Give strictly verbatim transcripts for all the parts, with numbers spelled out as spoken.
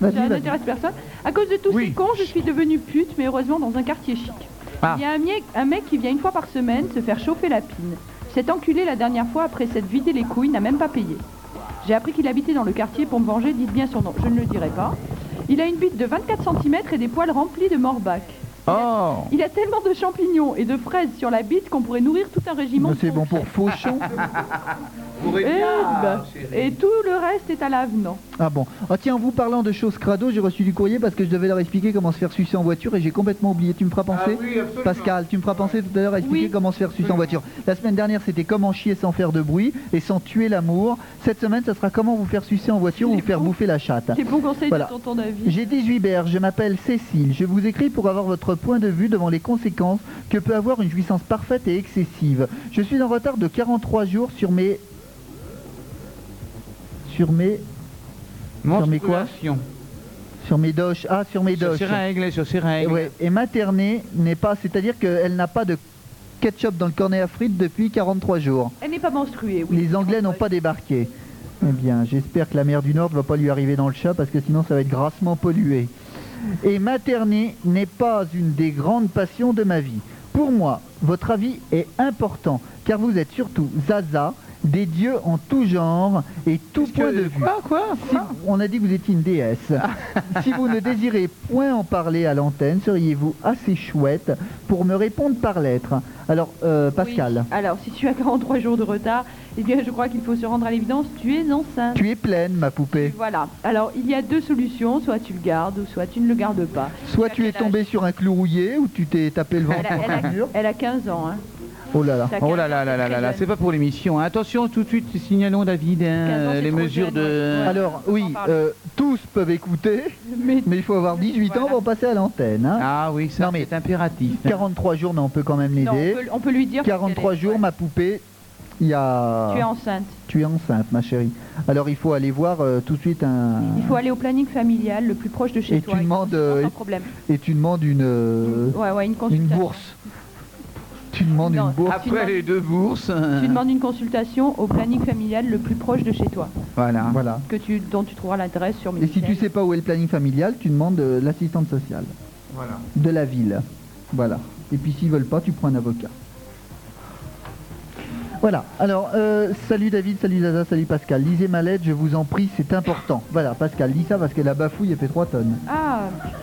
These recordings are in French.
ça n'intéresse personne. À cause de tous Oui. ces cons, je suis devenue pute, mais heureusement dans un quartier chic. Ah. Il y a un mec, un mec qui vient une fois par semaine se faire chauffer la pine. Cet enculé, la dernière fois, après s'être vidé les couilles, n'a même pas payé. J'ai appris qu'il habitait dans le quartier pour me venger, dites bien son nom, je ne le dirai pas. Il a une bite de vingt-quatre centimètres et des poils remplis de morbac. Oh. Il a tellement de champignons et de fraises sur la bite qu'on pourrait nourrir tout un régiment. C'est bon pour Fauchon. Et, bah, et tout le reste est à l'avenant. Ah bon. Ah tiens, en vous parlant de choses crado, j'ai reçu du courrier parce que je devais leur expliquer comment se faire sucer en voiture et j'ai complètement oublié. Tu me feras penser, Ah oui, absolument. Pascal, tu me feras penser tout à l'heure à expliquer Oui. comment se faire sucer en voiture. La semaine dernière, c'était comment chier sans faire de bruit et sans tuer l'amour. Cette semaine, ça sera comment vous faire sucer en voiture ou vous faire bouffer la chatte. C'est bon conseil Voilà. de tonton David. J'ai dix-huit berges, je m'appelle Cécile. Je vous écris pour avoir votre point de vue devant les conséquences que peut avoir une jouissance parfaite et excessive. Je suis en retard de quarante-trois jours sur mes... Sur mes... Sur mes quoi Menstruation. Sur mes doches. Ah, sur mes Sur doches. ses règles, sur ses règles. Ouais. Et materner n'est pas... C'est-à-dire qu'elle n'a pas de ketchup dans le cornet à frites depuis quarante-trois jours. Elle n'est pas menstruée, oui. Les Anglais n'ont pas débarqué. Eh bien, j'espère que la mer du Nord ne va pas lui arriver dans le chat parce que sinon ça va être grassement pollué. Et materner n'est pas une des grandes passions de ma vie. Pour moi, votre avis est important car vous êtes surtout Zaza, des dieux en tout genre et tout Qu'est-ce point que- de vue. Quoi, quoi, Si- quoi on a dit que vous étiez une déesse. Si vous ne désirez point en parler à l'antenne, seriez-vous assez chouette pour me répondre par lettre? Alors, euh, Pascal, Oui. Alors, si tu as quarante-trois jours de retard, eh bien, je crois qu'il faut se rendre à l'évidence, tu es enceinte. tu es pleine, ma poupée. Voilà. Alors, il y a deux solutions, soit tu le gardes, ou soit tu ne le gardes pas. Soit as tu es quel tombé âge sur un clou rouillé ou tu t'es tapé le ventre Elle a, elle a- en dur. elle a quinze ans, hein. Oh là là. T'as Oh quinze là là ans, là là c'est là très là, jeune. c'est pas pour l'émission. Hein. Attention, tout de suite, signalons David, hein, quinze ans, c'est les trop mesures jeune, de... ouais. Alors oui, en parle. euh, tous peuvent écouter, Mais mais il faut avoir dix-huit ans Voilà. pour passer à l'antenne. Hein. Ah oui, ça Non, mais- c'est impératif. quarante-trois jours, non, on peut quand même non, on, l'aider. peut, on peut lui dire... parce quarante-trois qu'elle est- jours, ouais. ma poupée, il y a... Tu es enceinte. Tu es enceinte, ma chérie. Alors il faut aller voir euh, tout de suite un... Il faut aller au planning familial le plus proche de chez Et toi. tu demandes, euh, Sans problème. Et tu demandes une... euh, Ouais, ouais, une une consultation. bourse. Tu demandes Non. une bourse. tu Après demandes- les deux bourses... Tu demandes une consultation au planning familial le plus proche de chez toi, Voilà. Voilà. que tu, dont tu trouveras l'adresse sur Et si tu Minitel. sais pas où est le planning familial, tu demandes euh, l'assistante sociale Voilà. de la ville. Voilà. Et puis s'ils veulent pas, tu prends un avocat. Voilà. Alors, euh, salut David, salut Zaza, salut Pascal. Lisez ma lettre, je vous en prie, c'est important. Voilà, Pascal, lis ça parce que la bafouille, elle fait trois tonnes. Ah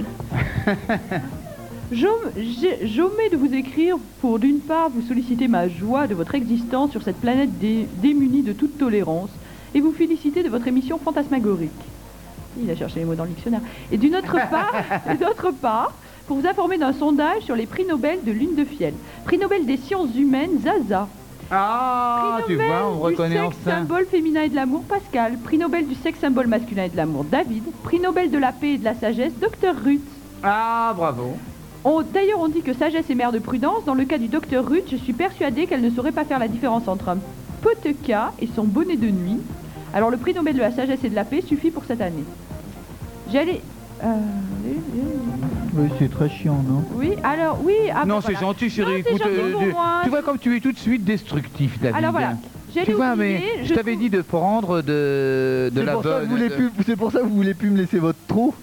J'om- j'ai- J'omets de vous écrire pour d'une part vous solliciter ma joie de votre existence sur cette planète dé- démunie de toute tolérance et vous féliciter de votre émission fantasmagorique. Il a cherché les mots dans le dictionnaire. Et d'une autre part, et d'autre part, pour vous informer d'un sondage sur les prix Nobel de lune de fiel. Prix Nobel des sciences humaines, Zaza. Ah, Prix tu Nobel vois, on du reconnaît sexe enfin. symbole féminin et de l'amour, Pascal. Prix Nobel du sexe symbole masculin et de l'amour, David. Prix Nobel de la paix et de la sagesse, Docteur Ruth. Ah, bravo. On- D'ailleurs, on dit que sagesse est mère de prudence. Dans le cas du docteur Ruth, je suis persuadée qu'elle ne saurait pas faire la différence entre un poteka et son bonnet de nuit. Alors, le prix Nobel de la sagesse et de la paix suffit pour cette année. J'allais... Euh, Oui, c'est très chiant, non? oui, alors, oui... ah, non, ben c'est voilà. gentil, Non, chérie. c'est Écoute, gentil euh, pour tu- moi. tu vois comme tu es tout de suite destructif, David. Alors voilà, j'allais Tu vois, oublier, mais je je t'avais trouve- dit de prendre de, de C'est la pour, ça que bonne. vous voulez de- plus- c'est pour ça que vous voulez plus me laisser votre trou.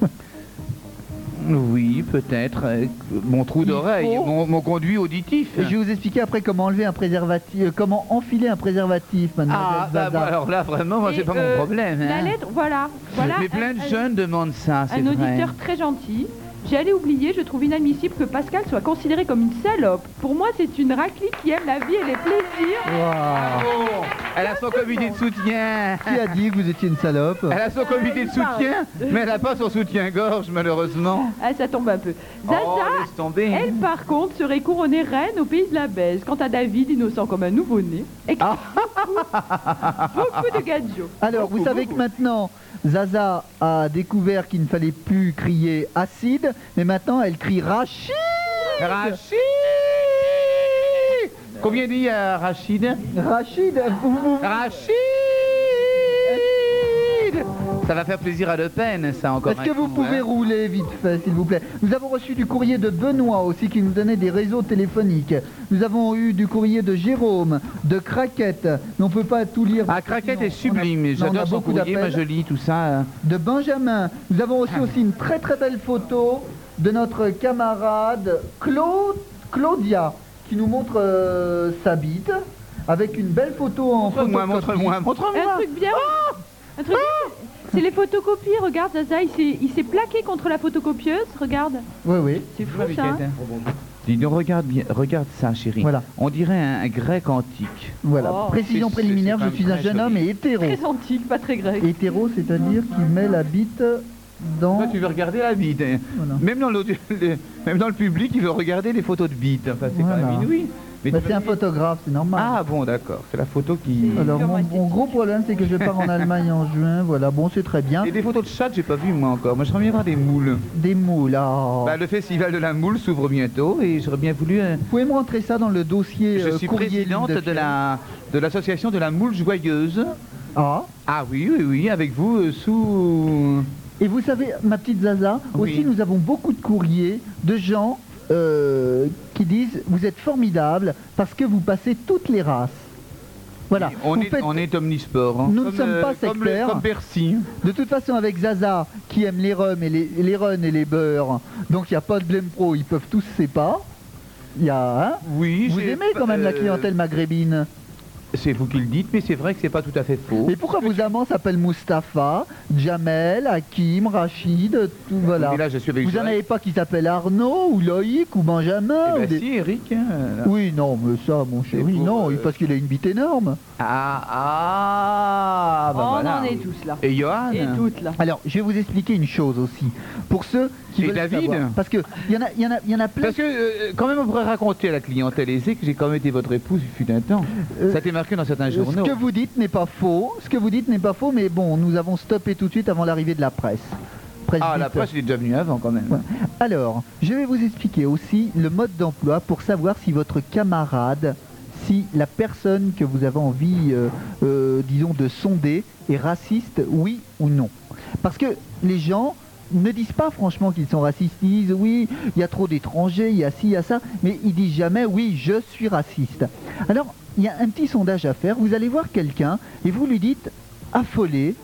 Oui, peut-être. euh, Mon trou Il d'oreille, faut- mon, mon conduit auditif. Et je vais vous expliquer après comment enlever un préservatif, euh, comment enfiler un préservatif, mademoiselle Ah, bah, Zaza. bah, alors là, vraiment, moi, Et, c'est pas euh, mon problème. La hein. lettre, voilà. voilà Mais plein de un- un- jeunes demandent ça, c'est Un vrai. auditeur très gentil. J'allais oublier, je trouve inadmissible que Pascal soit considéré comme une salope. Pour moi, c'est une raclée qui aime la vie et les plaisirs. Waouh. Elle a son comité de soutien. Qui a dit que vous étiez une salope? Elle a son comité de soutien, mais elle n'a pas son soutien-gorge, malheureusement. Ah, ça tombe un peu. Zaza, Oh, laisse tomber. elle, par contre, serait couronnée reine au pays de la baise. Quant à David, innocent comme un nouveau-né, et Ah. beaucoup, beaucoup de gadgets. Alors, vous savez que maintenant, Zaza a découvert qu'il ne fallait plus crier acide, mais maintenant elle crie Rachid. Rachid. Combien dit euh, Rachid Rachid, vous, vous- Rachid. Ça va faire plaisir à Le Pen, ça, encore Est-ce un que vous coup, pouvez hein. rouler vite fait, s'il vous plaît? Nous avons reçu du courrier de Benoît aussi, qui nous donnait des réseaux téléphoniques. Nous avons eu du courrier de Jérôme, de Craquette. Mais on ne peut pas tout lire. Ah, Craquette sinon, est sublime, on a- on a j'adore son beaucoup courrier, moi d'appels. je lis tout ça. hein. De Benjamin. Nous avons reçu aussi une très très belle photo de notre camarade Claude, Claudia, qui nous montre euh, sa bite, avec une belle photo en Montre-moi, photocopie. montre-moi, Un montre-moi. truc bien. Un truc bien, c'est les photocopies, regarde Zaza, il s'est il s'est plaqué contre la photocopieuse, regarde. Oui, oui. C'est fou Ma ça. hein. biquette, hein. Dis donc, regarde bien, regarde ça, chérie. Voilà. On dirait un, un grec antique. Voilà. Oh. Précision C'est- préliminaire, c'est je quand suis même un très jeune joli. homme et hétéro. Très antique, pas très grec. Hétéro, c'est-à-dire qu'il met la bite dans... Toi, tu veux regarder la bite. hein. Voilà. Même, dans l'audio- le, même dans le public, il veut regarder les photos de bite. Enfin, c'est Voilà. quand même inouï. Mais Bah, tu c'est veux un dire- photographe, c'est normal. Ah bon, d'accord. C'est la photo qui... C'est- Alors, mon, purement mon gros problème, c'est que je pars en Allemagne en juin. Voilà, bon, c'est très bien. Et des photos de chat, j'ai pas vu moi encore. Moi, j'aimerais bien voir des moules. Des moules, ah. Bah, le festival de la moule s'ouvre bientôt et j'aurais bien voulu... euh, Vous pouvez me rentrer ça dans le dossier je euh, suis courrier présidente Lille de la de l'association de la moule joyeuse. Ah. Ah oui, oui, oui, avec vous euh, sous... Et vous savez, ma petite Zaza, Oui. aussi nous avons beaucoup de courriers de gens euh, qui disent vous êtes formidable parce que vous passez toutes les races. Voilà. On Vous est, faites- on est omnisport. hein. Nous ne Comme, sommes pas comme, le- sectaires. comme Bercy. De toute façon, avec Zaza qui aime les rums et les, les runs et les beurres, donc il n'y a pas de blême pro, ils peuvent tous ses pas. Il y a, hein Oui, Vous j'ai aimez pas- quand même la euh, clientèle maghrébine. C'est vous qui le dites, mais c'est vrai que c'est pas tout à fait faux. Et pourquoi vos amants s'appellent Mustapha, Jamel, Hakim, Rachid, tout voilà. Mais là, je suis avec Vous n'en Joël. avez pas qui s'appellent Arnaud, ou Loïc, ou Benjamin Eh ou ben des- si, Eric. hein, là. Oui, non, mais ça, mon chéri, pour, non, euh, parce qu'il a une bite énorme. Ah, ah, bah On voilà. en est tous là. Et Johan Et toutes là. Alors, je vais vous expliquer une chose aussi, pour ceux qui Et veulent David savoir. Parce que il y en a, il y en a, il y en a plein. Parce que, euh, quand même, on pourrait raconter à la clientèle aisée que j'ai quand même été votre épouse, il fut un temps. Euh, Ça a été marqué dans certains Ce journaux. que vous dites n'est pas faux, ce que vous dites n'est pas faux, mais bon, nous avons stoppé tout de suite avant l'arrivée de la presse. Presse Ah, la vite. presse, il est déjà venu avant, quand même. Ouais. Alors, je vais vous expliquer aussi le mode d'emploi pour savoir si votre camarade, si la personne que vous avez envie, euh, euh, disons, de sonder est raciste, oui ou non. Parce que les gens ne disent pas franchement qu'ils sont racistes, ils disent oui, il y a trop d'étrangers, il y a ci, il y a ça, mais ils disent jamais oui, je suis raciste. Alors, il y a un petit sondage à faire, vous allez voir quelqu'un et vous lui dites, affolé,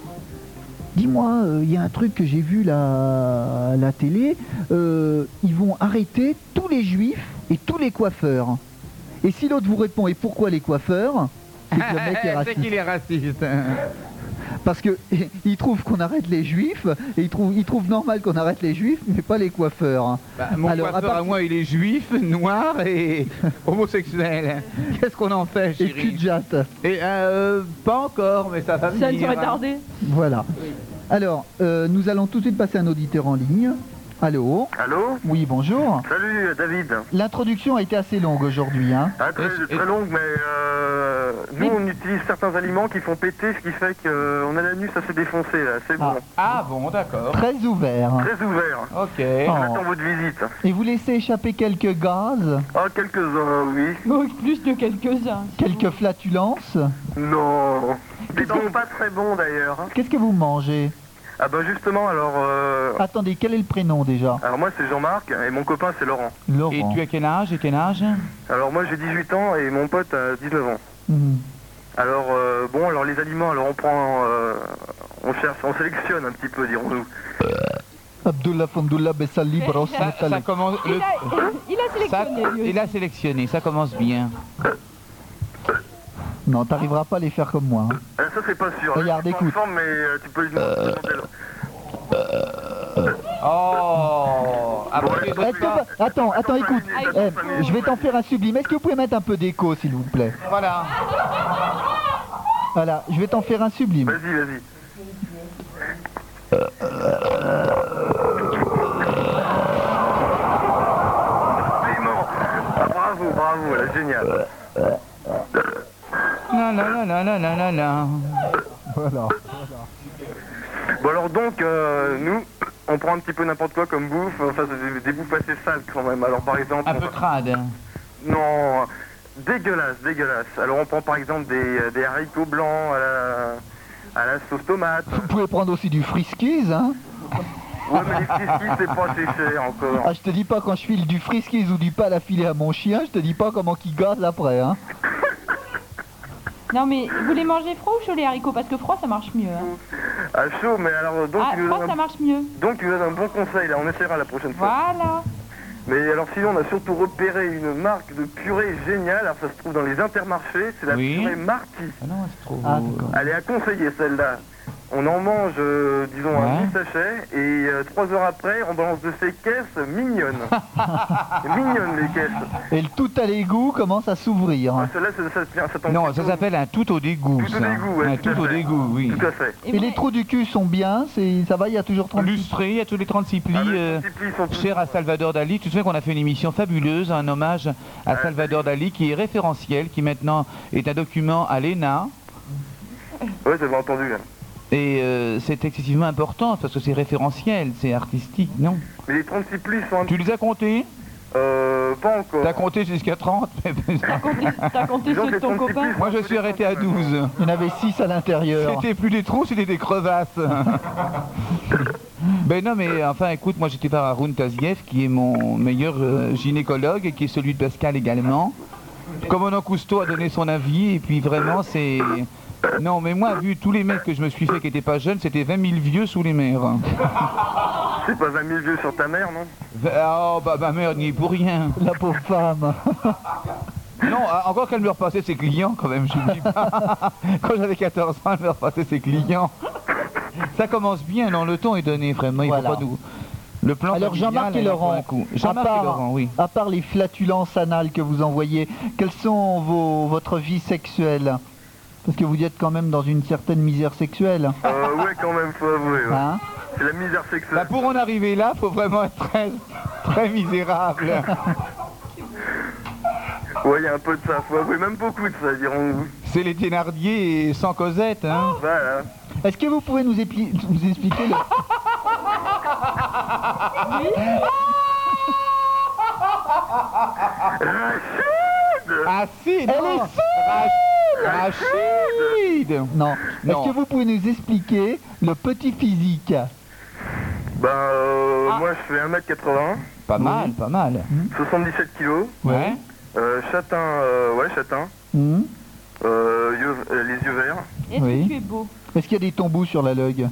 dis-moi, euh, il y a un truc que j'ai vu là, à la télé, euh, ils vont arrêter tous les juifs et tous les coiffeurs. Et si l'autre vous répond, et pourquoi les coiffeurs? C'est que le mec est C'est raciste. qu'il est raciste. hein. Parce que il trouve qu'on arrête les juifs, et il trouve, il trouve normal qu'on arrête les juifs, mais pas les coiffeurs. Bah, mon Alors, à coiffeur à, part- moi, il est juif, noir et homosexuel. Qu'est-ce qu'on en fait, Et chérie cul-de-jatte. Et euh, pas encore, mais ça va venir. Ça ne serait hein. tardé. Voilà. Alors, euh, nous allons tout de suite passer un auditeur en ligne. Allô? Allô? Oui, bonjour. Salut David. L'introduction a été assez longue aujourd'hui, hein. Ah, très, Et- très longue, mais euh, nous on utilise certains aliments qui font péter, ce qui fait qu'on a l'anus assez défoncé là, c'est bon. Ah bon, d'accord. Très ouvert. Très ouvert. Ok. Oh. On attend votre visite. Et vous laissez échapper quelques gaz, Ah, quelques-uns, oui. Oh, plus de quelques-uns. quelques flatulences. Non. Des dents pas très bons d'ailleurs. hein. Qu'est-ce que vous mangez? Ah bah justement, alors... euh, Attendez, quel est le prénom déjà? Alors moi c'est Jean-Marc et mon copain c'est Laurent. Et Laurent. tu as quel âge et quel âge Alors moi j'ai dix-huit ans et mon pote a dix-neuf ans. Mhm. Alors euh, bon, alors les aliments, alors on prend... euh, on cherche, on sélectionne un petit peu, dirons-nous. Abdullah Fondoullah Bessali Bros ça, ça Moutalek. commence. Il le- a, il a ça- sélectionné. lui il aussi. a sélectionné, ça commence bien. Non, t'arriveras pas à les faire comme moi. hein. Euh, ça c'est pas sûr. Regarde, Je suis pas en écoute. forme, mais euh, tu peux lui demander. Oh Après les Est-ce autres que pas. vous- Attends, attends, écoute. Eh, je vais t'en faire un sublime. Est-ce que vous pouvez mettre un peu d'écho, s'il vous plaît? Voilà. Voilà, je vais t'en faire un sublime. Vas-y, vas-y. Clément. Ah, bravo, bravo, là, génial. La la la la la la la la. Voilà. Bon alors donc, euh, nous, on prend un petit peu n'importe quoi comme bouffe, enfin c'est des, des bouffes assez sales quand même. Alors par exemple, Un on- peu crade. non, dégueulasse, dégueulasse. Alors on prend par exemple des, des haricots blancs à la, à la sauce tomate. Vous pouvez prendre aussi du Friskies, hein. Ouais, mais les friskies, c'est pas assez cher encore. Ah, je te dis pas quand je file du Friskies ou du pâle à filer à mon chien, je te dis pas comment qu'il gâte après, hein. Non mais vous les mangez froid ou chaud les haricots? Parce que froid ça marche mieux. Hein. Ah, chaud, mais alors, donc, Ah, tu nous froid donnes ça un... marche mieux. donc tu nous donnes un bon conseil, là, on essaiera la prochaine fois. Voilà. Mais alors sinon, on a surtout repéré une marque de purée géniale, alors ça se trouve dans les intermarchés, c'est la Oui. purée Marty. Ah non, c'est trop... Ah, d'accord. Elle est à conseiller celle-là. On en mange, euh, disons, un Ouais. petit sachet, et euh, trois heures après, on balance de ces caisses mignonnes. Mignonnes les caisses. Et le tout à l'égout commence à s'ouvrir. Ah, celle-là, ça, ça, ça, ça tombe Non, plutôt- ça s'appelle un tout au dégoût, Tout au ça. dégoût, ouais, un tout à tout au fait. dégoût, oui. Tout à fait. Et vous les les- trous du cul sont bien, c'est ça va, il y a toujours trente Lustré, il y a tous les trente-six plis. Ah, mais euh, les petits plis sont tous- Cher à Salvador Dali, tu sais qu'on a fait une émission fabuleuse, un hommage à Salvador Dali qui est référentiel, qui maintenant est un document à l'E N A. Ouais, j'avais entendu. Là. Et euh, c'est excessivement important parce que c'est référentiel, c'est artistique, non? Mais les trente-six plis sont un Tu les as comptés? Euh, pas encore. T'as compté jusqu'à trente? T'as compté, t'as compté Disons ceux que de les ton trente-six copain? plis- Moi je suis arrêté à douze. Il y en avait six à l'intérieur. C'était plus des trous, c'était des crevasses. Ben non, mais enfin écoute, moi j'étais par Haroun Taziev qui est mon meilleur euh, gynécologue et qui est celui de Pascal également. Commandant Cousteau a donné son avis et puis vraiment c'est... Non mais moi vu tous les mecs que je me suis fait qui n'étaient pas jeunes, c'était vingt mille vieux sous les mers. C'est pas vingt mille vieux sur ta mère, non? Oh bah ma mère n'y est pour rien. La pauvre femme. Non, encore qu'elle me repassait ses clients quand même, je ne dis pas. Quand j'avais quatorze ans, elle me repassait ses clients. Ça commence bien, non, le ton est donné vraiment, il Voilà. faut pas nous... Le plan Alors familial, Jean-Marc et il en faut Laurent, un coup. à Jean-Marc et part, Laurent, oui. à part les flatulences anales que vous envoyez, quelles sont vos, votre vie sexuelle? Parce que vous êtes quand même dans une certaine misère sexuelle. Euh, ouais, quand même, faut avouer. Ouais. Hein? C'est la misère Bah, sexuelle. pour en arriver là, faut vraiment être très, très misérable. Ouais, il y a un peu de ça, faut avouer, même beaucoup de ça, dirons-nous. C'est les Thénardier et sans Cosette, hein. Voilà. Est-ce que vous pouvez nous, épli- nous expliquer le... Acide, Elle non. est Rachid. Rachid. Non. Non. Est-ce que vous pouvez nous expliquer le petit physique? Ben, euh, Ah. moi je fais un mètre quatre-vingts, Pas mal, pas mal. soixante-dix-sept kilos, Ouais. euh, châtain, euh, ouais, châtain, Hmm. euh, yeux- euh, les yeux verts, Est-ce Oui. que tu es beau? Est-ce qu'il y a des tombeaux sur la log?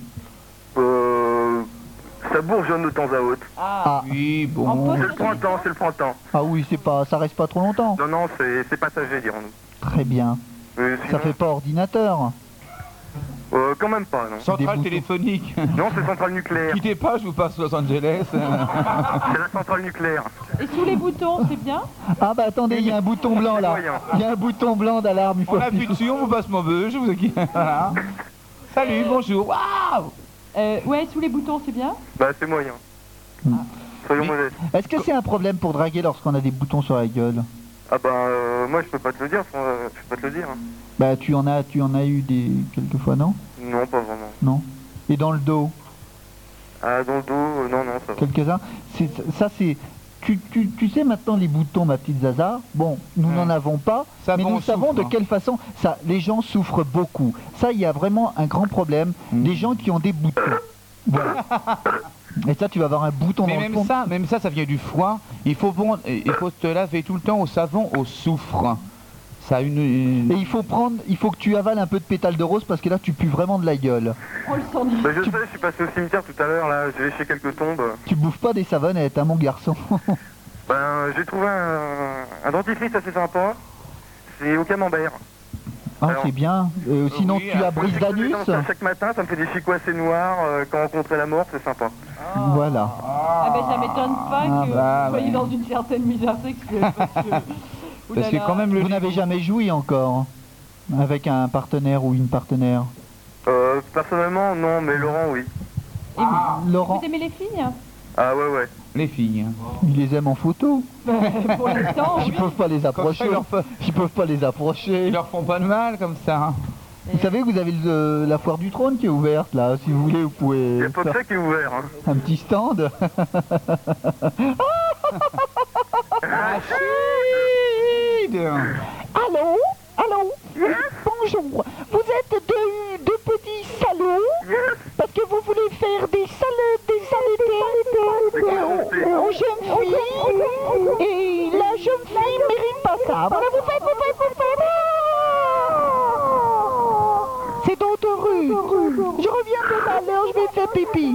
euh, ça bourgeonne de temps à autre. Ah, Ah. Oui, En bon. pause. C'est le printemps, c'est le printemps. Ah oui, c'est pas, ça reste pas trop longtemps. Non, non, c'est c'est passager, dirons-nous. Très bien. Mais Ça sinon, fait pas ordinateur. euh, quand même pas, non. Des Centrale boutons. téléphonique. Non, c'est centrale nucléaire. Quittez pas, je vous passe Los Angeles. C'est la centrale nucléaire. et sous les boutons, c'est bien? Ah bah attendez, il y a un bouton blanc là. Moyen. Il y a un bouton blanc d'alarme, il faut On appuyer. appuie dessus, on vous passe mon bœuf, je vous ai... Voilà. Salut, bonjour. Waouh. Euh, ouais, sous les boutons, c'est bien? Bah, c'est moyen. Hmm. Soyons Mais- modestes. Est-ce que c'est un problème pour draguer lorsqu'on a des boutons sur la gueule? Ah bah, euh, moi je peux pas te le dire, euh, je peux pas te le dire. hein. Bah tu en as, tu en as eu des quelques fois, non? Non, pas vraiment. Non. Et dans le dos, Ah, dans le dos, euh, non, non, ça va. quelques-uns. C'est ça, c'est. Tu, tu, tu sais maintenant les boutons, ma petite Zaza. Bon, nous Hmm. n'en avons pas, Ça, mais bon, nous on savons souffre, de hein. quelle façon. Ça, les gens souffrent beaucoup. Ça, il y a vraiment un grand problème. Hmm. Les gens qui ont des boutons. Voilà. Et ça, tu vas avoir un bouton Mais dans le même fond. ça, même ça, ça vient du foie. Il faut, bon, il faut te laver tout le temps au savon, au soufre. Ça a une... une- Et il faut prendre, il faut que tu avales un peu de pétale de rose parce que là, tu pues vraiment de la gueule. On le sent Bah, je sais, je suis passé au cimetière tout à l'heure, là, j'ai léché quelques tombes. Tu bouffes pas des savonnettes, hein, mon garçon. Ben, j'ai trouvé un, un dentifrice assez sympa. C'est au camembert. Ah, Alors- c'est bien. Euh, sinon, oui, tu as après, brise J'ai cousu les d'anus. dents chaque matin, ça me fait des chicots assez noirs. euh, quand on rencontrait la mort, c'est sympa. Voilà. Ah ben ça m'étonne pas Ah, que bah, vous soyez ouais. dans une certaine misère sexuelle. Parce que, Parce que Oulala. quand même le... Vous n'avez jamais joui encore avec un partenaire ou une partenaire? Euh, personnellement, non, mais Laurent, oui. Et vous, Laurent, vous aimez les filles? Ah ouais, ouais. Les filles. ils les aiment en photo. Pour l'instant, Ils oui. peuvent pas les Comme ça, approcher. ils leur, fa- Ils peuvent pas les approcher. ils leur font pas de mal comme ça. hein. Vous savez, vous avez le- la foire du trône qui est ouverte là. Si vous voulez, vous Il y pouvez a pas faire ça qui est ouvert. Hein. un petit stand. Rachid. Allô? Allô? Oui, bonjour. Vous êtes deux, deux petits Yes. Parce que vous voulez faire des salades, des saletés aux, aux jeunes filles. Et la jeune fille ne mérite pas ça. Voilà, vous faites, vous faites, vous faites. C'est dangereux. Je reviens de l'heure, je vais faire pipi.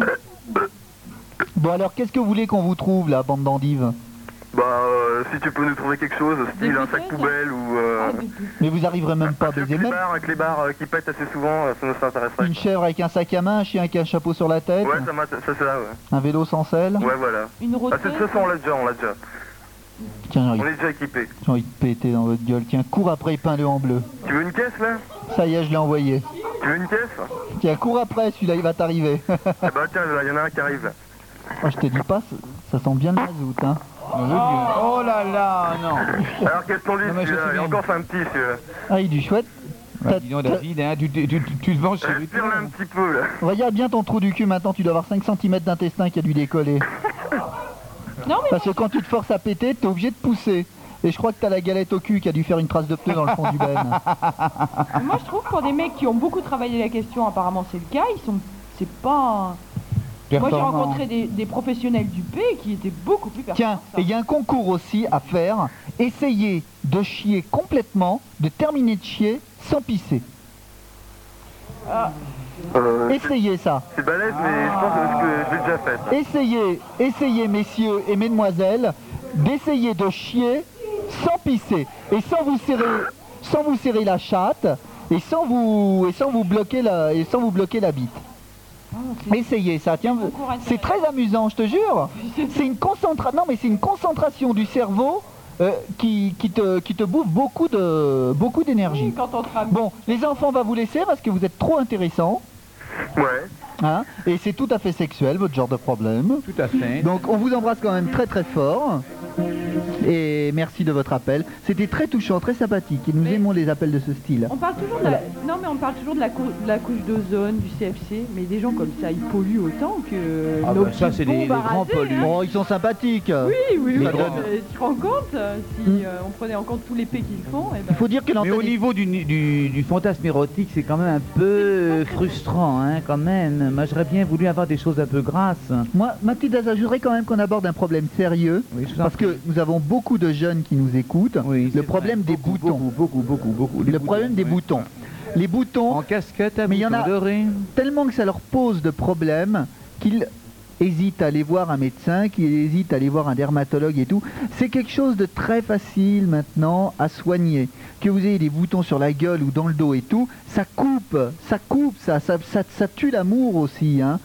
Bon alors, qu'est-ce que vous voulez qu'on vous trouve là, bande d'endives? Bah, euh, si tu peux nous trouver quelque chose, style Des un sac piquettes, poubelle ou... Euh, Ah, des tout. Mais vous arriverez même pas à un baiser même. clébard, un clébard euh, qui pète assez souvent, euh, ça nous intéresserait. Une chèvre avec un sac à main, un chien avec un chapeau sur la tête, Ouais, ça, m'a- ça c'est là, ouais. un vélo sans selle. Ouais, voilà. Une Ah, retraite. c'est de toute façon, on l'a déjà, on l'a déjà. Tiens, j'ai envie, On est déjà équipé. j'ai envie de péter dans votre gueule. Tiens, cours après et peins-le en bleu. Tu veux une caisse, là? Ça y est, je l'ai envoyé. Tu veux une caisse? Tiens, cours après, celui-là, il va t'arriver. Eh bah tiens, il y en a un qui arrive, là. Oh, je te dis pas, ça, ça sent bien le mazout, hein. Oh là là, non. Alors, qu'est-ce qu'on dit, Non, mais je celui-là? sais Et bien. encore, c'est un petit, celui-là. Ah, il est du chouette. Bah, T'as- dis donc t'as- David, hein, tu, tu, tu, tu te vends chez lui. Respire-le un petit peu, là. Regarde bien ton trou du cul maintenant, tu dois avoir cinq centimètres d'intestin qui a dû décoller. Non, mais Parce que quand tu te forces à péter, t'es obligé de pousser. Et je crois que t'as la galette au cul qui a dû faire une trace de pneu dans le fond du ben. moi je trouve pour des mecs qui ont beaucoup travaillé la question, apparemment c'est le cas, ils sont. C'est pas. Moi j'ai Performant. rencontré des, des professionnels du P qui étaient beaucoup plus performants. Tiens, que ça. et il y a un concours aussi à faire. Essayez de chier complètement, de terminer de chier sans pisser. Euh, Essayez ça. c'est balèze, mais je pense que je l'ai déjà fait. Essayez, essayez messieurs et mesdemoiselles, d'essayer de chier sans pisser et sans vous serrer, sans vous serrer la chatte et sans vous, et sans vous bloquer la, et sans vous bloquer la bite. Ah, c'est- Essayez ça, tiens, Concours c'est très amusant, je te jure. C'est une concentration, non mais c'est une concentration du cerveau euh, qui, qui te, qui te bouffe beaucoup de, beaucoup d'énergie. Oui, quand on travaille. Bon, les enfants, on va vous laisser parce que vous êtes trop intéressants. Ouais. Hein, et c'est tout à fait sexuel, votre genre de problème. Tout à fait. Donc on vous embrasse quand même très très fort. Et merci de votre appel. C'était très touchant, très sympathique. Et nous Mais- aimons les appels de ce style. On parle toujours de la... Non mais on parle toujours de la, cou- de la couche d'ozone, du C F C, mais des gens comme ça, ils polluent autant que Ah nos bah ça, petites c'est des- bombes des à grands raser, polluants. hein. Oh, ils sont sympathiques. Oui, oui, oui. Ça euh, donne- Tu te rends compte euh, si Mm. euh, on prenait en compte tous les P qu'ils font, et Il ben... faut dire que Mais au l'antenne... niveau du, du, du fantasme érotique, c'est quand même un peu frustrant, hein, quand même. Moi, j'aurais bien voulu avoir des choses un peu grasses. Moi, ma petite Asa, je voudrais quand même qu'on aborde un problème sérieux. Oui, je vous en Parce prie. que nous avons beaucoup de jeunes qui nous écoutent. Oui, c'est le problème vrai. des Beaucoup, boutons. Beaucoup, beaucoup, beaucoup, beaucoup. Le Les problème des oui. boutons. Les boutons, En casquette à Mais il y en boutons a- dorés. tellement que ça leur pose de problèmes qu'ils hésitent à aller voir un médecin, qu'ils hésitent à aller voir un dermatologue et tout. C'est quelque chose de très facile maintenant à soigner. Que vous ayez des boutons sur la gueule ou dans le dos et tout, ça coupe, ça coupe, ça, ça, ça, ça tue l'amour aussi, hein.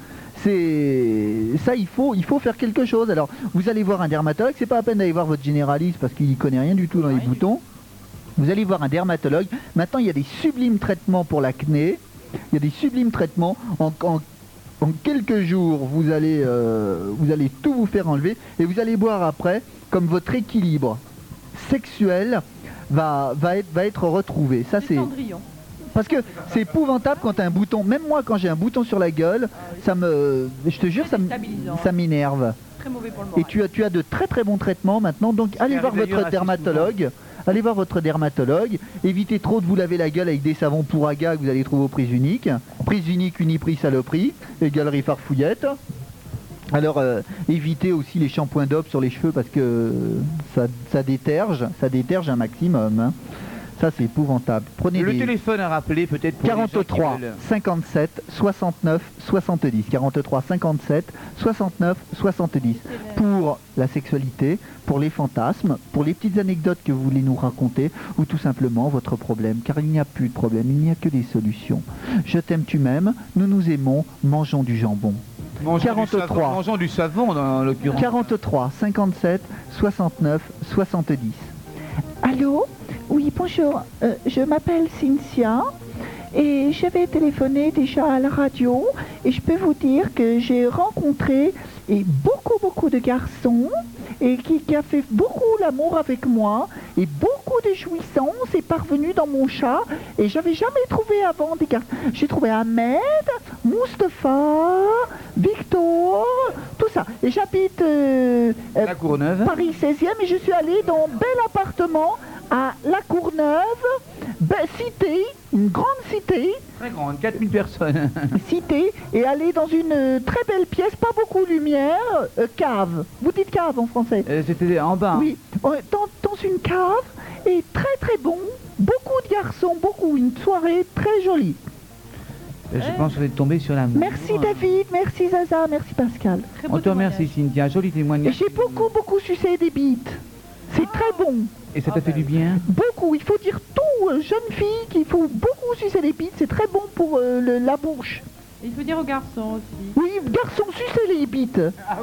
C'est ça, il faut, il faut faire quelque chose. Alors, vous allez voir un dermatologue, c'est pas la peine d'aller voir votre généraliste parce qu'il connaît rien du tout dans les Ouais, du boutons. Vous allez voir un dermatologue. Maintenant, il y a des sublimes traitements pour l'acné. Il y a des sublimes traitements. En, en- en quelques jours, vous allez, euh, vous allez tout vous faire enlever et vous allez voir après comme votre équilibre sexuel va, va, être, va être retrouvé. Ça, C'est c'est Cendrillon. parce que c'est épouvantable quand tu as un bouton. Même moi, quand j'ai un bouton sur la gueule, ça me, je te jure, ça me- Déstabilisant. ça m'énerve. Très mauvais pour le Et moral. tu as, tu as de très très bons traitements maintenant, donc allez arrive voir d'ailleurs votre assez dermatologue. Allez voir votre dermatologue. Évitez trop de vous laver la gueule avec des savons pour aga que vous allez trouver aux prises uniques. Prise unique, uniprix, saloperie, et galerie farfouillette. Alors euh, évitez aussi les shampoings d'op sur les cheveux parce que ça, ça déterge, ça déterge un maximum, hein. Ça c'est épouvantable. Prenez Le des... téléphone à rappeler peut-être pour les gens qui quarante-trois veulent. cinquante-sept soixante-neuf soixante-dix quarante-trois cinquante-sept soixante-neuf soixante-dix pour la sexualité, pour les fantasmes, pour les petites anecdotes que vous voulez nous raconter ou tout simplement votre problème, car il n'y a plus de problème, il n'y a que des solutions. Je t'aime, tu m'aimes, nous nous aimons, mangeons du jambon. Mangeons quarante-trois. Du savon, mangeons du savon en l'occurrence. quarante-trois cinquante-sept soixante-neuf soixante-dix. Allô? Oui, bonjour. Euh, je m'appelle Cynthia et j'avais téléphoné déjà à la radio et je peux vous dire que j'ai rencontré et beaucoup, beaucoup de garçons et qui, qui a fait beaucoup l'amour avec moi et beaucoup de jouissance est parvenu dans mon chat et j'avais jamais trouvé avant des garçons. J'ai trouvé Ahmed, Moustapha, Victor, tout ça. Et j'habite euh, euh, La Courneuve. Paris seizième et je suis allée dans un bel appartement à La Courneuve ben, cité, une grande cité, Très grande, quatre mille personnes. cité, et aller dans une euh, très belle pièce, pas beaucoup de lumière, euh, cave. Vous dites cave en français? Euh, C'était en bas. Oui, euh, dans, dans une cave, et très très bon, beaucoup de garçons, beaucoup, une soirée très jolie. Euh, Je pense que je vais tomber sur l'amour. Merci David, merci Zaza, merci Pascal. Très beau On te remercie témoignage. Cynthia, joli Et témoignage. j'ai beaucoup beaucoup sucé des bites. C'est très bon. Et ça t'a fait du bien? Beaucoup, il faut dire tout, euh, jeune fille, qu'il faut beaucoup sucer les bites, c'est très bon pour euh, le- la bouche. Et il faut dire aux garçons aussi. Oui, garçon, sucez les bites.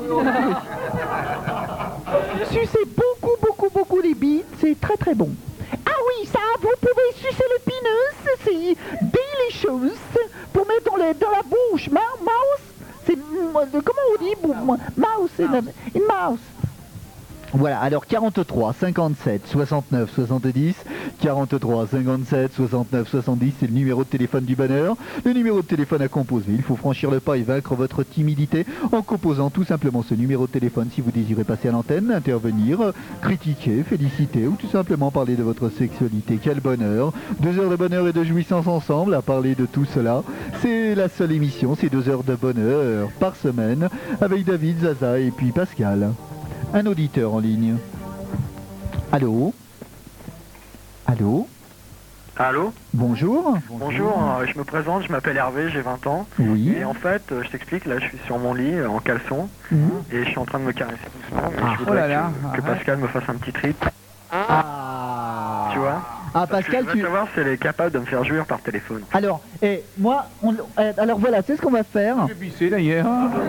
Sucez beaucoup, beaucoup, beaucoup les bites, c'est très très bon. Ah oui, ça, vous pouvez sucer le pinus, c'est delicious, pour mettre dans, les- dans la bouche. Ma- Mouse, c'est, euh, comment on dit, bou- mouse, c'est une, une mouse. Voilà, alors quarante-trois, cinquante-sept, soixante-neuf, soixante-dix, quarante-trois, cinquante-sept, soixante-neuf, soixante-dix, c'est le numéro de téléphone du bonheur. Le numéro de téléphone à composer. Il faut franchir le pas et vaincre votre timidité en composant tout simplement ce numéro de téléphone si vous désirez passer à l'antenne, intervenir, euh, critiquer, féliciter ou tout simplement parler de votre sexualité. Quel bonheur! Deux heures de bonheur et de jouissance ensemble à parler de tout cela. C'est la seule émission, c'est deux heures de bonheur par semaine avec David, Zaza et puis Pascal. Un auditeur en ligne. Allô? Allô? Allô? Bonjour? Bonjour, euh, je me présente, je m'appelle Hervé, j'ai vingt ans. Oui. Et en fait, euh, je t'explique, là je suis sur mon lit euh, en caleçon Mhm. et je suis en train de me caresser doucement. Mais Ah. je voudrais Oh là là, que, que arrête. Pascal me fasse un petit trip, Ah. tu vois. Ah, Parce que Pascal, je veux tu... savoir si elle est capable de me faire jouir par téléphone. Alors, eh, moi, on... eh, alors voilà, c'est ce qu'on va faire. Je vais pisser d'ailleurs.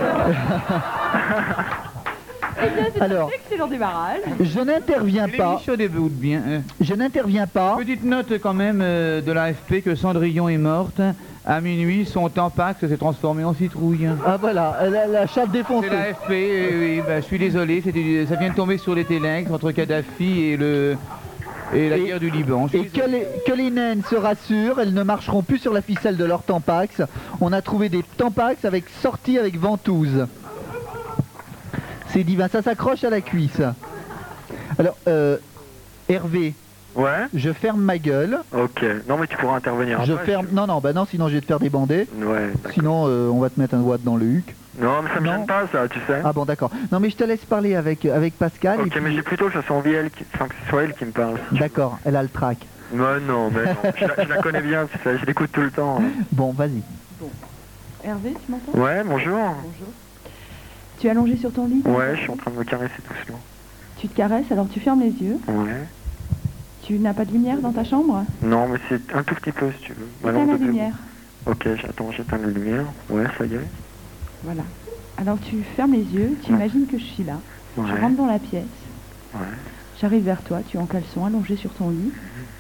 Eh bien, c'est Alors. un excellent démarrage. Je n'interviens pas. L'émission débute bien. hein. Je n'interviens pas. Petite note quand même euh, de l'A F P que Cendrillon est morte. À minuit, son tampax s'est transformé en citrouille. Ah voilà, la, la chatte C'est défoncée. l'A F P, oui, oui, bah, je suis désolé, c'était- ça vient de tomber sur les téléx entre Kadhafi et, le, et la Et- guerre du Liban. Je suis Et que les, que les naines se rassurent, elles ne marcheront plus sur la ficelle de leur tampax. On a trouvé des tampax avec sortie avec ventouse. C'est divin, ça s'accroche à la cuisse. Alors, euh, Hervé, Ouais, je ferme ma gueule. ok. Non mais tu pourras intervenir Je après, ferme. Non, non, bah non, sinon je vais te faire débander. si- Ouais, d'accord. Sinon, euh, on va te mettre un doigt dans le huc. Non mais ça me Non. gêne pas ça, tu sais. Ah bon, d'accord. Non, mais je te laisse parler avec, avec Pascal. ok, et puis- mais j'ai plutôt que ce soit envie elle qui... enfin, que ce soit elle qui me parle. D'accord, elle a le trac. Non, non, mais non. Je la, je la connais bien, tu sais, je l'écoute tout le temps. Bon, vas-y. Hervé, tu m'entends? Ouais, bonjour. Bonjour. Tu es allongé sur ton lit? Ouais, je suis en train de me caresser doucement. Tu te caresses, alors tu fermes les yeux. Ouais. Tu n'as pas de lumière dans ta chambre? Non, mais c'est un tout petit peu si tu veux. Bah non, Éteins la on peut plus. lumière. Ok, j'attends, j'éteins la lumière. Ouais, ça y est. Voilà. Alors tu fermes les yeux, tu Ouais. imagines que je suis là. Ouais. Je rentre dans la pièce. Ouais. J'arrive vers toi, tu es en caleçon, allongé sur ton lit.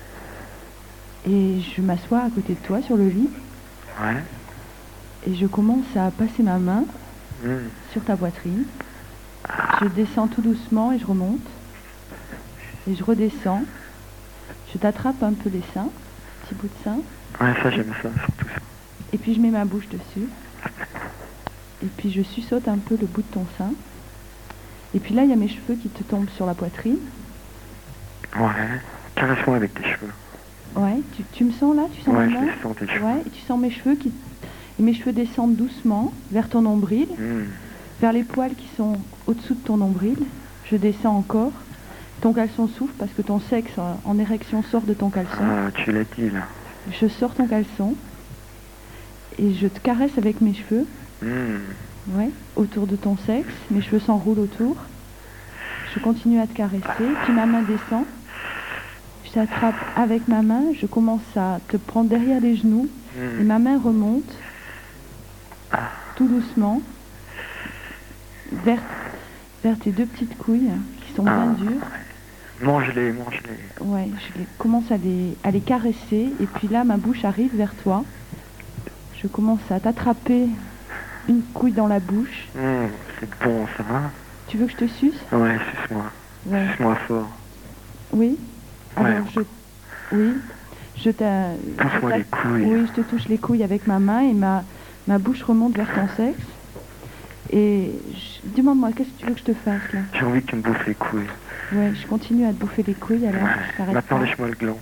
Et je m'assois à côté de toi sur le lit. Ouais. Et je commence à passer ma main Hmm. sur ta poitrine. Je descends tout doucement et je remonte. Et je redescends. Je t'attrape un peu les seins, petit bout de sein. Ouais, ça j'aime ça, surtout ça. Et puis je mets ma bouche dessus. Et puis je suçote un peu le bout de ton sein. Et puis là, il y a mes cheveux qui te tombent sur la poitrine. Ouais. Caresse-moi avec tes cheveux. Ouais, tu, tu me sens là? Tu sens Ouais, ma je main? les sens tes cheveux. Ouais, et tu sens mes cheveux qui... Et mes cheveux descendent doucement vers ton nombril, Hmm. vers les poils qui sont au-dessous de ton nombril. Je descends encore. Ton caleçon souffle parce que ton sexe euh, en érection sort de ton caleçon. Ah, tu l'as dit là. Je sors ton caleçon et je te caresse avec mes cheveux, Hmm. ouais, autour de ton sexe. Mes cheveux s'enroulent autour. Je continue à te caresser, puis ma main descend. Je t'attrape avec ma main, je commence à te prendre derrière les genoux et Hmm. ma main remonte tout doucement vers, vers tes deux petites couilles qui sont bien Ah. dures. Mange-les, mange-les. Ouais, je les- commence à les, à les caresser et puis là ma bouche arrive vers toi. Je commence à t'attraper une couille dans la bouche. Hmm, c'est bon ça, hein? Tu veux que je te suce? Ouais, suce-moi. Ouais. Suce-moi fort. Oui. Alors Ouais. je, oui, je t'a, Pousse-moi je les t'a- couilles. oui, je te touche les couilles avec ma main et ma, ma bouche remonte vers ton sexe. Et je- demande-moi, qu'est-ce que tu veux que je te fasse là? J'ai envie que tu me bouffes les couilles. Ouais, je continue à te bouffer les couilles alors. Ouais. Je t'arrête Maintenant, pas. lèche-moi le gland.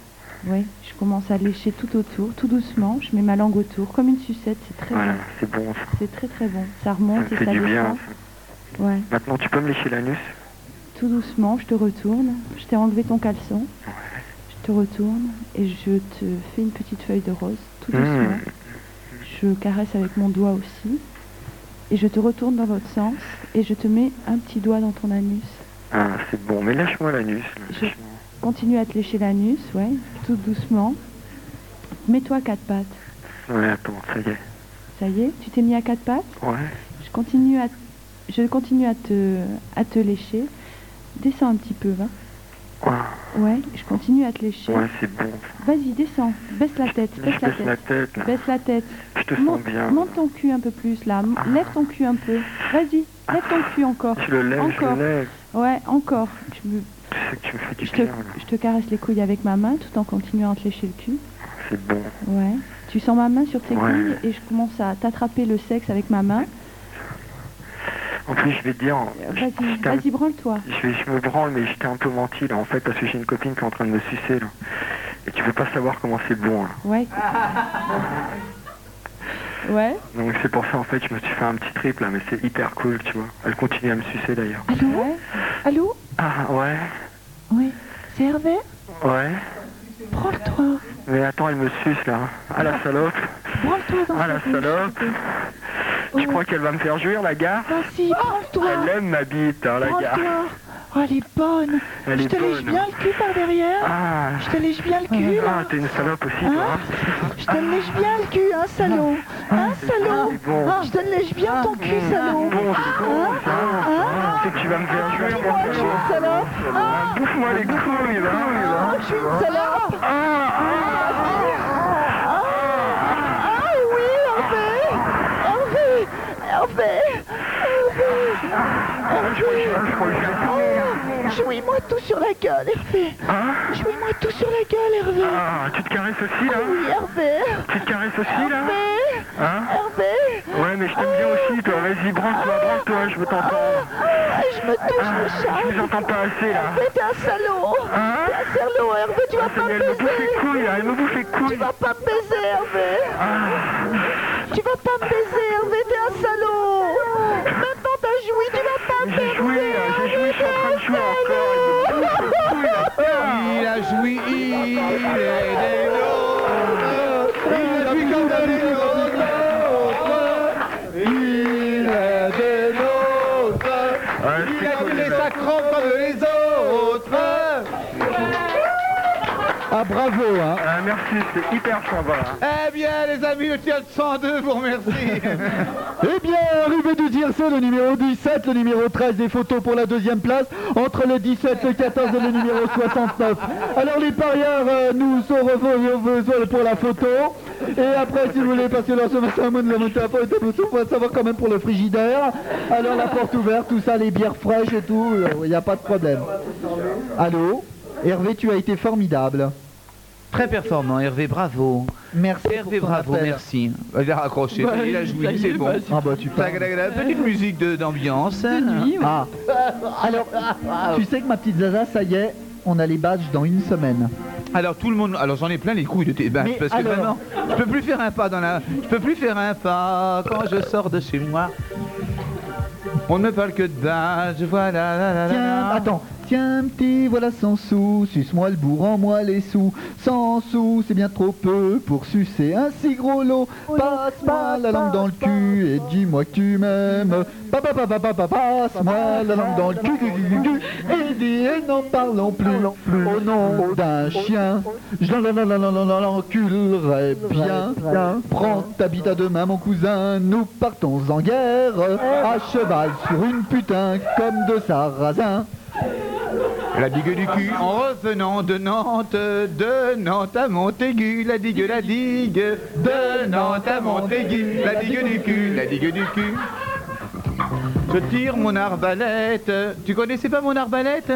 Oui, je commence à lécher tout autour, tout doucement. Je mets ma langue autour, comme une sucette. C'est très Voilà, bon. c'est bon ça. C'est très très bon. Ça Ça remonte me et fait ça du bien. descend. Ouais. Maintenant, tu peux me lécher l'anus? Tout doucement, je te retourne. Je t'ai enlevé ton caleçon. Je te retourne et je te fais une petite feuille de rose, tout doucement. Mmh. Je caresse avec mon doigt aussi. Et je te retourne dans l'autre sens et je te mets un petit doigt dans ton anus. Ah, c'est bon, mais lâche-moi l'anus. là, Je lâche-moi. continue à te lécher l'anus, ouais, tout doucement. Mets-toi à quatre pattes. Ouais, attends, ça y est. Ça y est, tu t'es mis à quatre pattes. Ouais. Je continue à, je continue à te, à te lécher. Descends un petit peu, va. Ouais, Ouais, je continue à te lécher. ouais, c'est bon. Vas-y, descends. Baisse la tête, Je baisse la baisse la tête. tête, là. Baisse la tête. Je te sens Monte, bien. monte ton cul un peu plus, là. M- Lève ton cul un peu. Vas-y, lève ton cul encore. Je le lève, Encore. je le lève. Ouais, encore. Je, me- Tu sais que tu me fais du je te, bien, là. je te caresse les couilles avec ma main tout en continuant à te lécher le cul. C'est bon. Ouais. Tu sens ma main sur tes Ouais. couilles et je commence à t'attraper le sexe avec ma main. En plus, je vais te dire, Vas-y, j'étais un- vas-y, branle-toi. je, vais- je me branle, mais j'étais un peu menti, là, en fait, parce que j'ai une copine qui est en train de me sucer, là. Et tu peux pas savoir comment c'est bon, là. Ouais. Ouais. Donc c'est pour ça, en fait, je me suis fait un petit trip, là, mais c'est hyper cool, tu vois. Elle continue à me sucer, d'ailleurs. Allô Ouais. Allô Ah, ouais, Oui. C'est Hervé? ouais. Branle-toi. Mais attends, elle me suce, là. Ah, la salope. Branle-toi dans Ah, la ta bouche, salope. s'il te plaît. Tu Ouais. crois qu'elle va me faire jouir, la gare? Vas-y, branle-toi. Elle aime ma bite, hein, la gare. Branle-toi. Oh, elle est bonne. Elle Je est te lèche bonne. bien le cul par derrière. Ah, Je te lèche bien le cul, ah là. t'es une salope aussi, Hein toi. Hein. Je te lèche bien le cul, hein, salaud. Hein, salaud. C'est bon. Je te lèche bien ton cul, salaud. Bon, c'est bon, ça. Hein C'est que tu vas me faire jouir, Moi, mon je suis gars. une salope. Ah, bouffe-moi les couilles, là. Ah, je suis une salope. Ah, ah. Ah oui, Hervé. Hervé. Hervé. Je crois que j'ai tout. Jouis-moi tout sur la gueule, Hervé. Hein? Jouis-moi tout sur la gueule, Hervé. Ah, tu te caresses aussi, là? Oui, Hervé. Tu te caresses aussi, là? Hervé. Hein? Hervé. Ouais, mais je t'aime bien aussi, toi. Vas-y, branle-toi, branle-toi, je veux t'entendre. Ah, je me touche le Je chat. vous entends pas assez, là. Hervé, t'es un salaud. Hein? T'es un salaud, Hervé. Tu vas Ah, pas mais me elle me bouffe les baiser. couilles, là. Elle me bouffe les Tu couilles. vas pas me baiser, Hervé. Tu vas pas me baiser, Hervé. T'es un salaud. Maintenant t'as joui. Tu vas pas me J'ai baiser. joué, là. J'ai joué, je suis en train de jouer encore. Elle me bouffe les couilles, là. Il a joui, il est des nôtres. Il a joui comme des nôtres. Il est des nôtres. Ouais, Il c'est a cool, brûlé là. sa crampe comme les autres. Ah bravo, hein. Ah, merci, c'est hyper sympa. Hein. Eh bien, les amis, le Théâtre cent deux vous remercie. Eh bien, arrivé du tiercé, le numéro dix-sept, le numéro treize des photos pour la deuxième place, entre le dix-sept, le quatorze et le numéro soixante-neuf. Alors les parieurs euh, nous sont revenus pour la photo. Et après, si vous voulez, parce que là, ce matin, moi, nous avons été à fond, on va savoir quand même pour le frigidaire. Alors la porte ouverte, tout ça, les bières fraîches et tout, il n'y a pas de problème. Allô? Hervé, tu as été formidable. Très performant, Hervé, bravo. Merci. Hervé, pour ton bravo, appel. merci. Il a raccroché, Bah, il a ça joui, y c'est est, bon. bah, Ah bah tu parles. Petite musique de- d'ambiance. De nuit, ouais. Ah. Alors, tu sais que ma petite Zaza, ça y est, on a les badges dans une semaine. Alors tout le monde, alors j'en ai plein les couilles de tes badges Mais parce que alors vraiment, je peux plus faire un pas dans la, je peux plus faire un pas quand je sors de chez moi. On ne me parle que de badges, voilà. La, la, la, Tiens, la. attends. Tiens petit, voilà cent sous, suce-moi le bourg, rends-moi les sous. cent sous, c'est bien trop peu pour sucer un si gros lot. Passe-moi la langue dans le cul et dis-moi que tu m'aimes. Pa, pa, pa, pa, pa, pa, passe-moi la langue dans le cul, cul, cul, cul, cul, et dis, et n'en parlons plus. Au nom d'un chien, je l'en- l'en- l'en- l'en- l'en- l'enculerai bien. Prends ta bite à deux mains, mon cousin, nous partons en guerre, à cheval sur une putain comme de sarrasin. La digue du cul en revenant de Nantes, de Nantes à Montaigu, la digue, la digue, de Nantes à Montaigu, la digue du cul, la digue du cul. Je tire mon arbalète. Tu connaissais pas mon arbalète?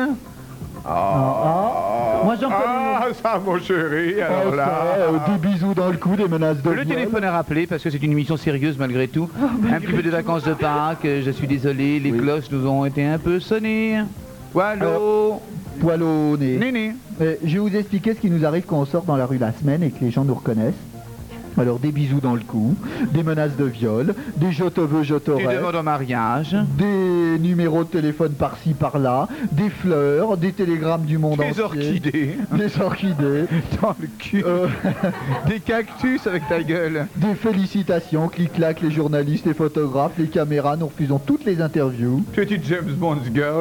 Ah, moi j'en connais. Ah, ça, mon chéri, alors Oh, là. ça, euh, des bisous dans le cou, des menaces de Le viol. téléphone a rappelé parce que c'est une émission sérieuse malgré tout. Un petit peu de vacances de Pâques, je suis désolé, les Oui. cloches nous ont été un peu sonnées. Wallo. poil au nez. Néné. Euh, je vais vous expliquer ce qui nous arrive quand on sort dans la rue la semaine et que les gens nous reconnaissent. Alors des bisous dans le cou, des menaces de viol, des je te veux, je Tu t'aurais, demandes au mariage. des numéros de téléphone par-ci par-là, des fleurs, des télégrammes du monde Des entier. orchidées. Des orchidées. Dans le cul. Euh, Des cactus avec ta gueule. des félicitations, clic-clac, les journalistes, les photographes, les caméras, nous refusons toutes les interviews. Petite James Bond Girls.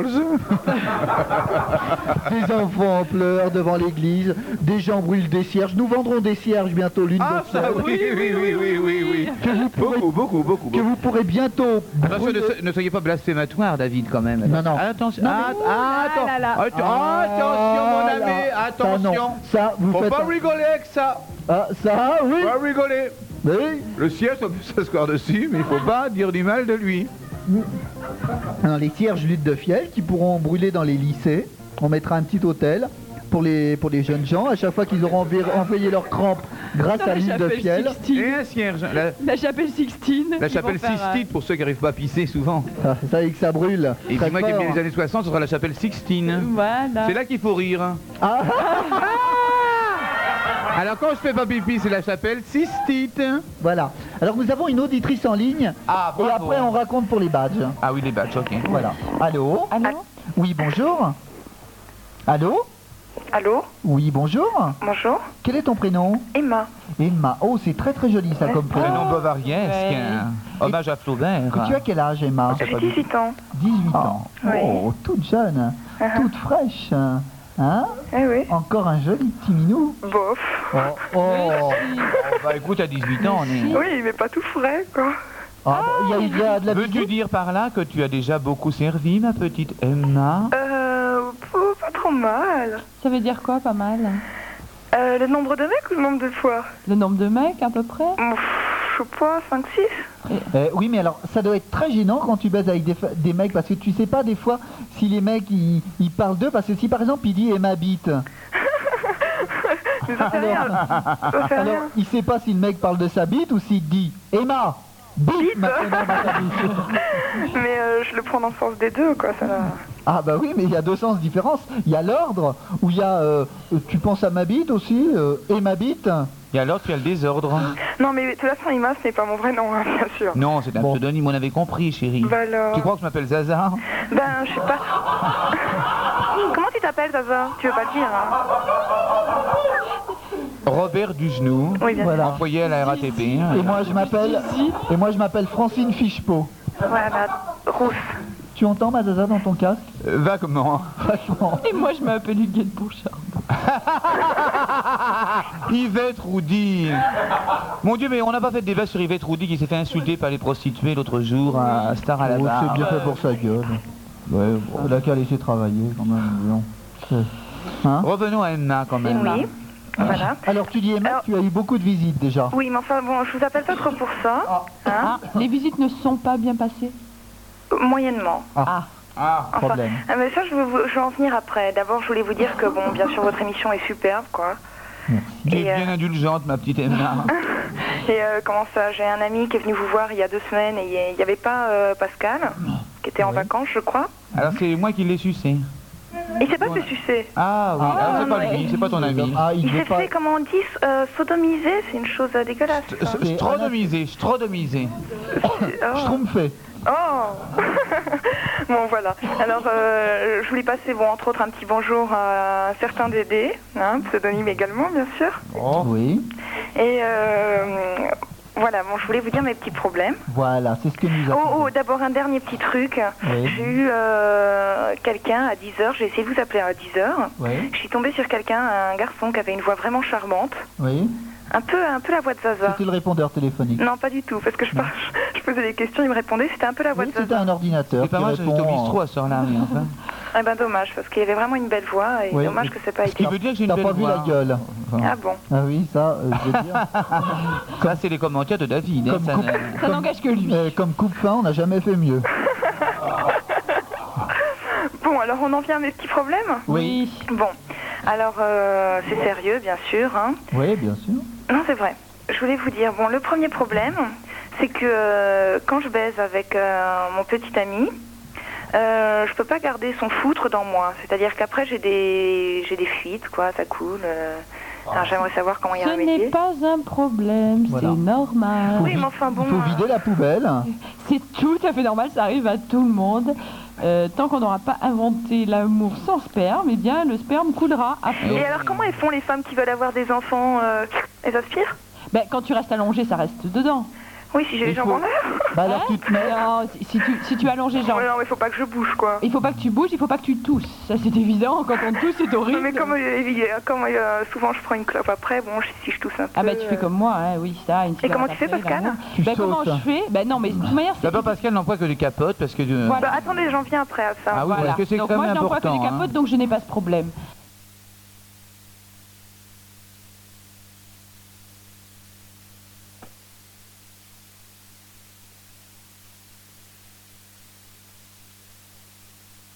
Des enfants en pleurs devant l'église, des gens brûlent des cierges. Nous vendrons des cierges bientôt, l'une Ah, de ça, celles oui, oui, oui, oui, oui, oui. que vous pourrez, Beaucoup, beaucoup, beaucoup. que beaucoup. vous pourrez bientôt Attention, brûler. ne, so- ne soyez pas blasphématoire, David, quand même. Non, non. Attention, Non, ah, mais- ah, Ouh là là. attends, atten- attention, mon Ah, ami, là. attention. Ça, non. Ça, vous Faut faites... pas rigoler avec ça. Ah, ça, oui. Pas rigoler. Oui. Le siège, on peut s'asseoir dessus, mais il faut pas dire du mal de lui. Alors, les cierges luttes de fiel qui pourront brûler dans les lycées. On mettra un petit hôtel pour les, pour les jeunes gens. À chaque fois qu'ils auront envé- envoyé leurs crampes grâce Dans à la l'huile de chapelle fiel. Sixtine. Et un cierge. La, La chapelle Sixtine. la ils chapelle vont faire, euh, Sixtine, pour ceux qui n'arrivent pas à pisser souvent. Ça, ça y est que ça brûle. Et Très puis moi qui ai fort. venu les années soixante, ce sera la chapelle Sixtine. Voilà. C'est là qu'il faut rire. Ah, Alors quand je fais pas pipi, c'est la chapelle Sixtine. voilà. Alors nous avons une auditrice en ligne. Ah, Et bravo. après on raconte pour les badges. Ah oui, les badges, ok. Voilà. Allô? Allô? Oui, bonjour. Allô? Allô? Oui, bonjour. Bonjour? Quel est ton prénom? Emma. Emma. Oh, c'est très très joli ça comme prénom. Prénom bavariesque. Ouais. hein. Hommage à Flaubert. Et tu as quel âge, Emma? Ah, c'est J'ai pas du- dix-huit ans. dix-huit ans. Oui. Oh, toute jeune, toute fraîche. Hein? Eh oui. Encore un joli petit minou. Bof. Oh, oh. Oh, bah écoute, à dix-huit ans, on est... Oui, mais pas tout frais, quoi. Ah, il y a eu de la, de la Veux-tu visite? dire par là que tu as déjà beaucoup servi, ma petite Emma? Euh, oh, pas trop mal. Ça veut dire quoi, pas mal? Euh, le nombre de mecs ou le nombre de fois? Le nombre de mecs, à peu près? Ouf, je sais pas, cinq six? Euh, oui, mais alors, ça doit être très gênant quand tu baises avec des, fa- des mecs, parce que tu sais pas des fois si les mecs, ils, ils parlent d'eux, parce que si par exemple il dit Emma bite, Mais ça fait rien. Ça fait alors rien. il sait pas si le mec parle de sa bite ou s'il dit Emma, bite, ma Emma, ma ta bite. Mais euh, je le prends dans le sens des deux, quoi. Ça va. Ah bah oui, mais il y a deux sens différents. Il y a l'ordre, où il y a euh, euh, tu penses à ma bite aussi, euh, et ma bite. Et alors, tu as le désordre? Non, mais de toute façon, Emma, ce n'est pas mon vrai nom, hein, bien sûr. Non, c'est un Bon. pseudonyme, on avait compris, chérie. Bah alors. Tu crois que je m'appelle Zaza? Ben, je sais pas. Comment tu t'appelles, Zaza? Tu veux pas le dire, hein? Robert Dugenou, Oui, bien sûr. Voilà. employé à la R A T P. Et moi je m'appelle et moi je m'appelle Francine Fichepeau. Voilà, rousse. Tu entends ma Zaza dans ton casque? Euh, vaguement. Vachement. Et moi, je m'appelle Huguette Bouchard. Yvette Roudy. Mon Dieu, mais on n'a pas fait de débat sur Yvette Roudy qui s'est fait insulter par les prostituées l'autre jour à Star à la Oh, barre. c'est bien fait pour sa gueule. Ouais, bon, elle a qu'à laisser travailler quand même. disons. C'est- Hein? Revenons à Emma quand même. Oui. Voilà. Alors tu dis Emma, Alors- tu as eu beaucoup de visites déjà. Oui, mais enfin, bon, je vous appelle pas trop pour ça. Hein. Ah, les visites ne se sont pas bien passées? Moyennement. Ah, Enfin, Problème. ah, mais ça, je veux, vous- je vais en venir après. D'abord, je voulais vous dire que, bon, bien sûr, votre émission est superbe, quoi. tu es Et, euh, bien indulgente, ma petite Emma. Et euh, comment ça, j'ai un ami qui est venu vous voir il y a deux semaines et il n'y avait pas euh, Pascal, qui était en Oui. vacances, je crois. Alors c'est moi qui l'ai sucé. Il s'est pas fait sucer. Ah oui, alors c'est non, pas non, lui, c'est pas ton ami. Ah, il Il veut s'est pas. fait, comment on dit, euh, sodomiser, c'est une chose euh, dégueulasse. ça. C'est- Strodomisé, strodomisé. Oh. Schtroumpfé. Oh. Bon, voilà. Alors, euh, je voulais passer, bon, entre autres, un petit bonjour à un certain Dédé, hein, pseudonyme également, bien sûr. Oh. Oui. Et euh, voilà, bon, je voulais vous dire mes petits problèmes. Voilà, c'est ce que nous Oh, avons. oh, d'abord un dernier petit truc. Oui. J'ai eu euh, quelqu'un à dix heures, j'ai essayé de vous appeler à dix heures. Oui. Je suis tombée sur quelqu'un, un garçon qui avait une voix vraiment charmante. Oui. Un peu, un peu la voix de Zaza. C'était le répondeur téléphonique. Non, pas du tout, parce que je, par- je posais des questions, il me répondait, c'était un peu la voix Oui, de c'était Zaza. un ordinateur C'est pas qui mal, j'étais au répond. bistrot à ce soir-là, mais enfin. Eh ben dommage, parce qu'il avait vraiment une belle voix, et Oui. dommage que c'est pas Ce qui été. veut dire que j'ai une T'as belle pas vu voix. la gueule. Ah bon. Ah oui, ça, euh, je veux dire. Ça, c'est les commentaires de David. hein, Comme ça coupe- ne- Ça n'engage que lui. Euh, comme coupe-fin, on n'a jamais fait mieux. Bon, alors on en vient à mes petits problèmes. Oui. Bon, alors euh, c'est sérieux, bien sûr, hein. Oui, bien sûr. Non, c'est vrai. Je voulais vous dire, bon, le premier problème, c'est que euh, quand je baise avec euh, mon petit ami, Euh, je peux pas garder son foutre dans moi. C'est-à-dire qu'après, j'ai des, j'ai des fuites, quoi, ça coule. Euh... Alors, j'aimerais savoir comment y Ce remédier. n'est pas un problème, Voilà. c'est normal. Oui, mais enfin bon. Il faut vider la poubelle. C'est tout à fait normal, ça arrive à tout le monde. Euh, tant qu'on n'aura pas inventé l'amour sans sperme, eh bien le sperme coulera à flot. Et alors, comment elles font les femmes qui veulent avoir des enfants euh, Elles aspirent? Ben, quand tu restes allongé, ça reste dedans. Oui, si j'ai les Il jambes faut- en l'air. Bah alors Hein tu te mets... Non, si- si tu, si tu es allongé, genre, Ouais, non, mais faut pas que je bouge, quoi. il faut pas que tu bouges, il faut pas que tu tousses. Ça c'est évident, quand on tousse c'est horrible. Mais comme, euh, comme euh, souvent je prends une clope après, bon, je- si je tousse un peu... Ah bah tu fais euh, comme moi, hein, oui, ça, une Et comment tu fais, cigarette après, Pascal? là, Tu Ben comment sautes. je fais? Ben non, mais de toute manière, c'est... D'abord, Pascal n'emploie que des capotes parce que. de- Voilà. Bah attendez, j'en viens après à ça. Ah oui, Voilà. parce que c'est Donc quand moi même je n'emploie que des important, capotes, hein. donc je n'ai pas ce problème.